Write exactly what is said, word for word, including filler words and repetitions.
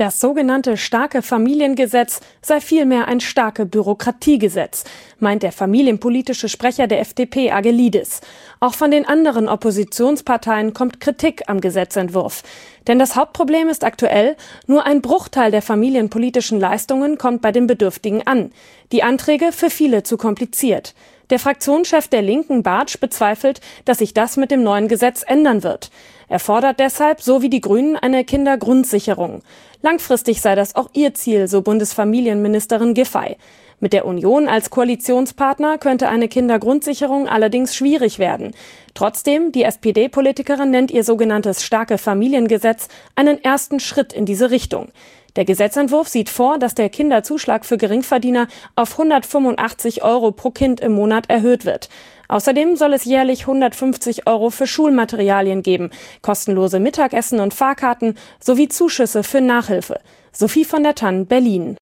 Das sogenannte starke Familiengesetz sei vielmehr ein starke Bürokratiegesetz, meint der familienpolitische Sprecher der F D P Aggelidis. Auch von den anderen Oppositionsparteien kommt Kritik am Gesetzentwurf. Denn das Hauptproblem ist aktuell, nur ein Bruchteil der familienpolitischen Leistungen kommt bei den Bedürftigen an. Die Anträge für viele zu kompliziert. Der Fraktionschef der Linken, Bartsch, bezweifelt, dass sich das mit dem neuen Gesetz ändern wird. Er fordert deshalb, so wie die Grünen, eine Kindergrundsicherung. Langfristig sei das auch ihr Ziel, so Bundesfamilienministerin Giffey. Mit der Union als Koalitionspartner könnte eine Kindergrundsicherung allerdings schwierig werden. Trotzdem, die S P D-Politikerin nennt ihr sogenanntes starke Familiengesetz einen ersten Schritt in diese Richtung. Der Gesetzentwurf sieht vor, dass der Kinderzuschlag für Geringverdiener auf hundertfünfundachtzig Euro pro Kind im Monat erhöht wird. Außerdem soll es jährlich hundertfünfzig Euro für Schulmaterialien geben, kostenlose Mittagessen und Fahrkarten sowie Zuschüsse für Nachhilfe. Sophie von der Tann, Berlin.